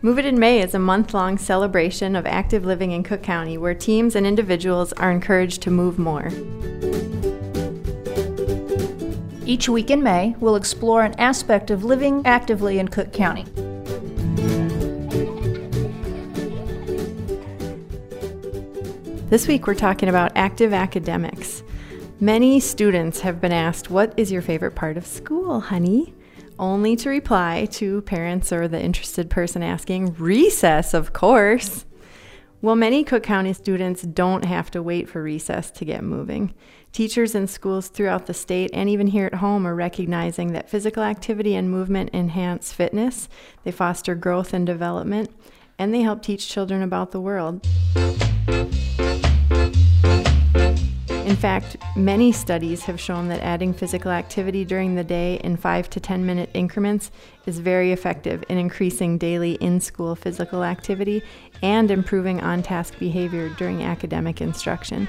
Move It in May is a month-long celebration of active living in Cook County where teams and individuals are encouraged to move more. Each week in May, we'll explore an aspect of living actively in Cook County. This week we're talking about active academics. Many students have been asked, what is your favorite part of school, honey? Only to reply to parents or the interested person asking, recess, of course. Well, many Cook County students don't have to wait for recess to get moving. Teachers in schools throughout the state and even here at home are recognizing that physical activity and movement enhance fitness, they foster growth and development, and they help teach children about the world. In fact, many studies have shown that adding physical activity during the day in 5 to 10 minute increments is very effective in increasing daily in-school physical activity and improving on-task behavior during academic instruction.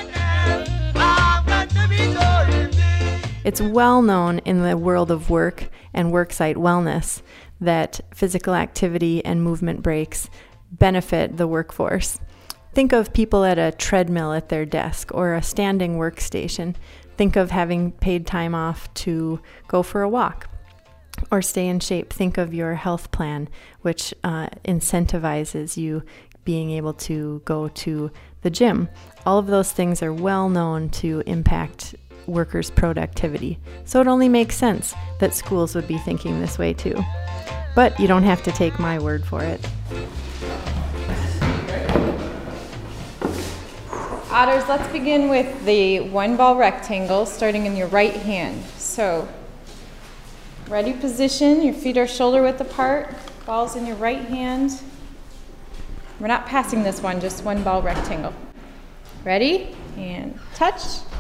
It's well known in the world of work and worksite wellness that physical activity and movement breaks benefit the workforce. Think of people at a treadmill at their desk or a standing workstation. Think of having paid time off to go for a walk or stay in shape. Think of your health plan, which incentivizes you being able to go to the gym. All of those things are well known to impact workers' productivity. So it only makes sense that schools would be thinking this way too. But you don't have to take my word for it. Otters, let's begin with the one ball rectangle starting in your right hand. So, ready position, your feet are shoulder width apart, balls in your right hand. We're not passing this one, just one ball rectangle. Ready? And touch,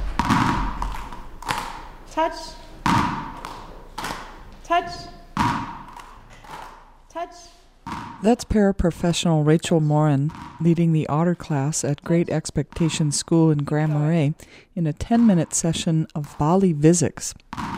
touch, touch, touch. That's paraprofessional Rachel Morin leading the Otter class at Great Expectations School in Grand Marais in a 10-minute session of Bali Physics.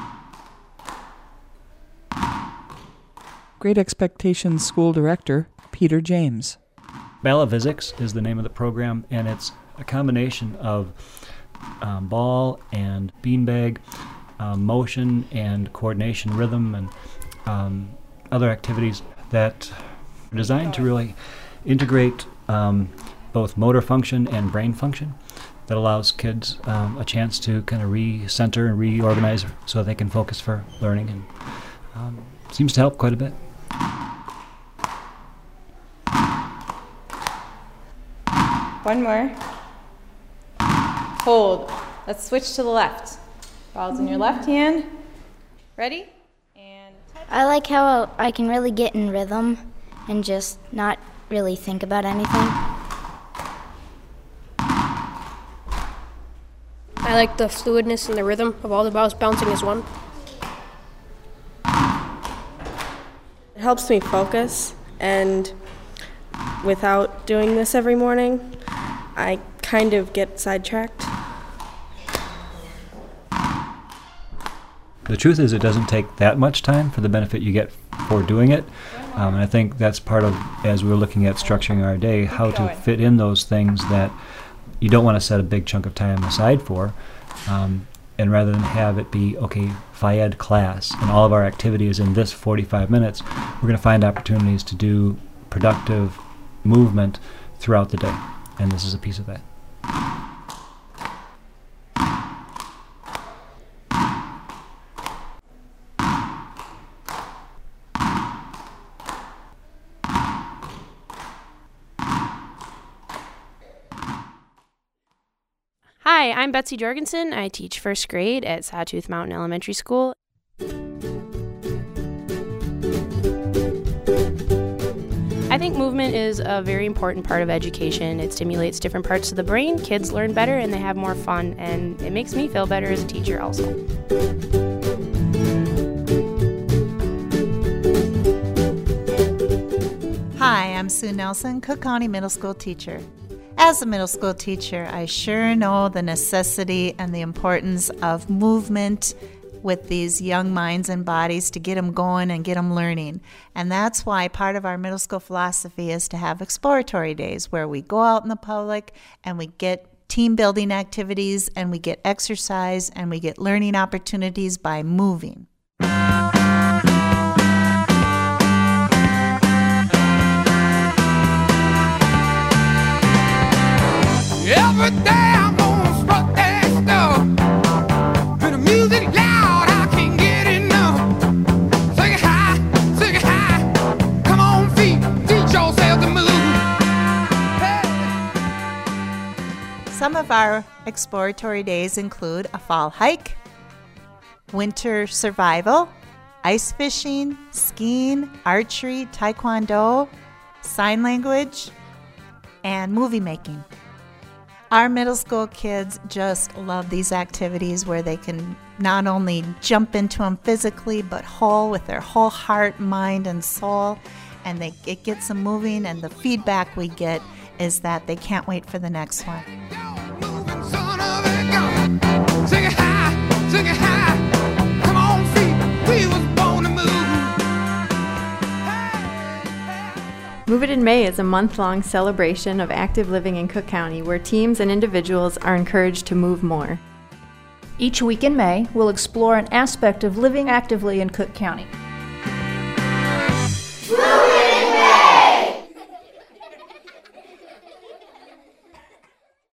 Great Expectations School Director Peter James. Bali Physics is the name of the program, and it's a combination of ball and beanbag, motion and coordination, rhythm, and other activities that designed to really integrate both motor function and brain function that allows kids a chance to kind of recenter and reorganize so they can focus for learning, and seems to help quite a bit. One more. Hold. Let's switch to the left. Balls in your left hand. Ready? And touch. I like how I can really get in rhythm and just not really think about anything. I like the fluidness and the rhythm of all the balls bouncing as one. It helps me focus, and without doing this every morning, I kind of get sidetracked. The truth is it doesn't take that much time for the benefit you get for doing it. And I think that's part of, as we're looking at structuring our day, how to fit in those things that you don't want to set a big chunk of time aside for. And rather than have it be, okay, Phy-Ed class, and all of our activity is in this 45 minutes, we're going to find opportunities to do productive movement throughout the day. And this is a piece of that. Hi, I'm Betsy Jorgensen. I teach first grade at Sawtooth Mountain Elementary School. I think movement is a very important part of education. It stimulates different parts of the brain. Kids learn better and they have more fun, and it makes me feel better as a teacher also. Hi, I'm Sue Nelson, Cook County Middle School teacher. As a middle school teacher, I sure know the necessity and the importance of movement with these young minds and bodies to get them going and get them learning. And that's why part of our middle school philosophy is to have exploratory days where we go out in the public and we get team building activities and we get exercise and we get learning opportunities by moving. Every day I'm gonna strut that stuff. When the music loud, I can't get enough. Sing it high, come on feet, teach yourself to move. Hey. Some of our exploratory days include a fall hike, winter survival, ice fishing, skiing, archery, taekwondo, sign language, and movie making. Our middle school kids just love these activities where they can not only jump into them physically, but whole with their whole heart, mind, and soul. And it gets them moving, and the feedback we get is that they can't wait for the next one. Sing it high, come on feet, we was born to move. Move It in May is a month-long celebration of active living in Cook County where teams and individuals are encouraged to move more. Each week in May, we'll explore an aspect of living actively in Cook County.